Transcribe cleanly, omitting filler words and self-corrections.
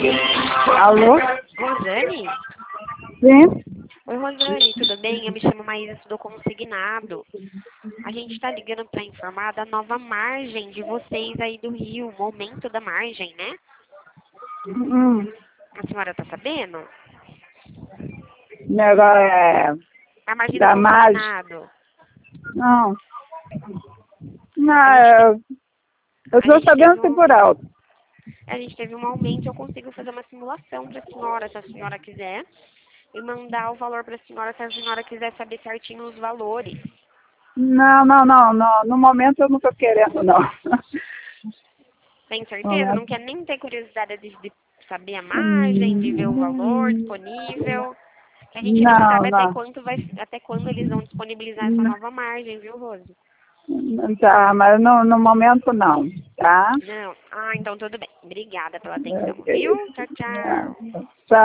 Alô? Rosane? Sim? Oi, Rosane, tudo bem? Eu me chamo Maísa, estudou consignado. A gente está ligando para informar da nova margem de vocês aí do Rio, o aumento da margem, né? Hum. A senhora está sabendo? Negócio é A margem do da margem. consignado. Não. A gente, Não, eu a estou gente sabendo teve assim por alto. a gente teve um aumento, eu consigo fazer uma simulação para a senhora, se a senhora quiser, e mandar o valor para a senhora, se a senhora quiser saber certinho os valores. Não. No momento eu não estou querendo, não. Tem No certeza? Não momento. quer nem ter curiosidade de saber a margem, de ver o valor disponível? A gente nem Não, sabe não. até quando eles vão disponibilizar essa nova margem, viu, Rose? Tá, mas no momento não, tá? Não. Ah, então tudo bem. Obrigada pela atenção, viu? Tchau, tchau. Tchau.